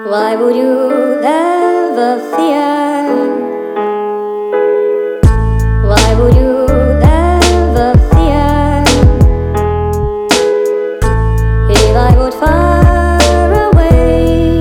Why would you ever fear? Why would you ever fear? If I would far away.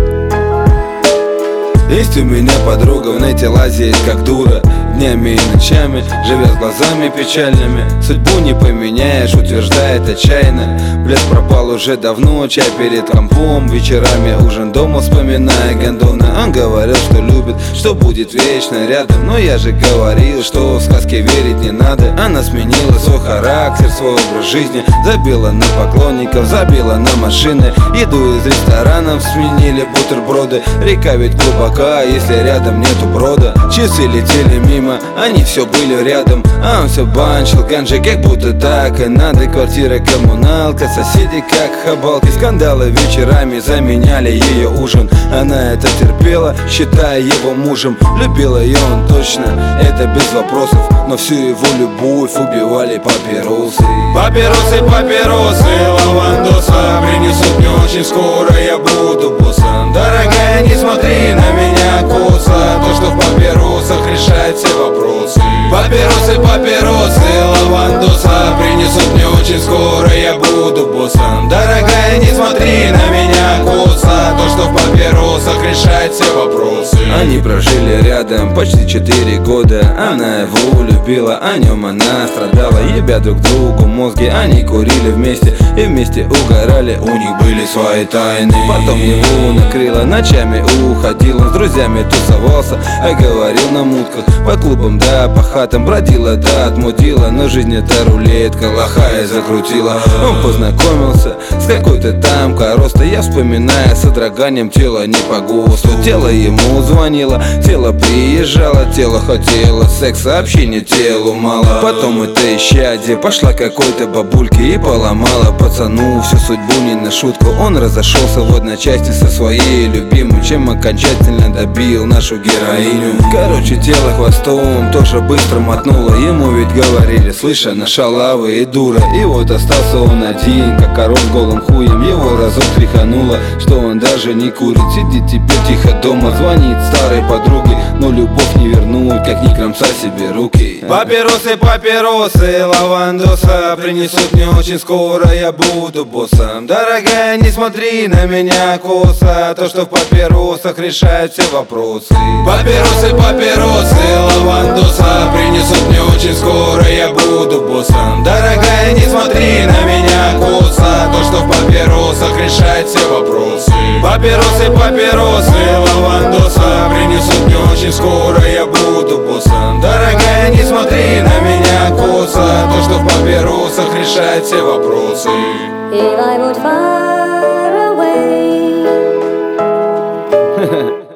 Есть у меня подруга, в нете лазит как дура, днями и ночами, живет глазами печальными. Судьбу не поменяешь, утверждает отчаянно. Блеск пропал уже давно, чай перед компом, вечерами ужин дома, вспоминая гондона. Он говорил, что любит, что будет вечно рядом, но я же говорил, что в сказки верить не надо. Она сменила свой характер, свой образ жизни, забила на поклонников, забила на машины. Еду из ресторанов сменили бутерброды. Река ведь глубока, если рядом нету брода. Часы летели мимо, они все были рядом, а он все банчил ганджи, как будто так и надо. Квартира коммуналка, соседи как хабалки, скандалы вечерами заменяли ее ужин. Она это терпела, считая его мужем. Любила ее он точно, это без вопросов, но всю его любовь убивали папиросы. Папиросы, папиросы, лавандоса принесут мне очень скоро, я буду боссом. Дорогая, не смотри на меня косо, то, что в папиросах решает все вопросы. Папиросы, папиросы, лавандоса принесут мне очень скоро, я буду боссом. Дорогая, не смотри на меня косо, то, что в папиросах решает все вопросы. Они прожили рядом почти 4 года. Она его любила, о нем она страдала. Ебя друг другу мозги, они курили вместе и вместе угорали, у них были свои тайны. Потом его накрыло, ночами уходил, он с друзьями тусовался, а говорил на мутках, по клубам да по хатам бродила да отмудила. Но жизнь это рулетка, лохая закрутила. Он познакомился с какой-то там коростой, я вспоминаю с содроганием тело не по ГОСТу. Тело ему звонило, тело приезжало, тело хотело секса, общения телу мало. Потом это исчадие пошла какой-то бабульке и поломала пацану всю судьбу не на шутку. Он разошелся в одночасье со своей любимой, чем окончательно добил нашу героиню. Короче, тело хвостом тоже быстро мотнуло. Ему ведь говорили, слышь, она шалава и дура. И вот остался он один, как король с голым хуем. Его разок тряхануло, что он даже не курит. Сидит теперь тихо дома, звонит старой подруге, но любовь не вернуть, как ни кромса себе руки. Папиросы, папиросы, лавандоса принесут мне очень скоро, я буду боссом. Дорогая, не смотри на меня косо, то, что в папиросах решает все вопросы. Папиросы, папиросы, лавандоса принесут мне очень скоро, я буду боссом. Дорогая, не смотри на меня косо, то, что в папиросах решает все вопросы. Папиросы, папиросы, лавандоса принесут мне очень скоро, я буду боссом. Дорогая, не смотри на меня косо, то, что в папиросах решает все вопросы. If I would far away.